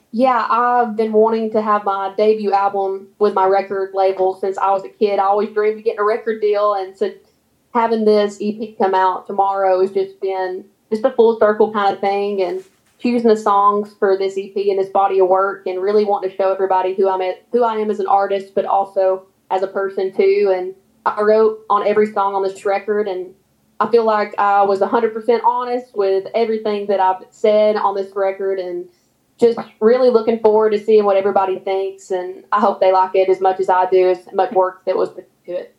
Yeah, I've been wanting to have my debut album with my record label since I was a kid. I always dreamed of getting a record deal, and so having this EP come out tomorrow has just been just a full circle kind of thing. And choosing the songs for this EP and this body of work, and really wanting to show everybody who I am as an artist, but also as a person too. And I wrote on every song on this record, and I feel like I was 100% honest with everything that I've said on this record, and just really looking forward to seeing what everybody thinks. And I hope they like it as much as I do, as much work that was put to it.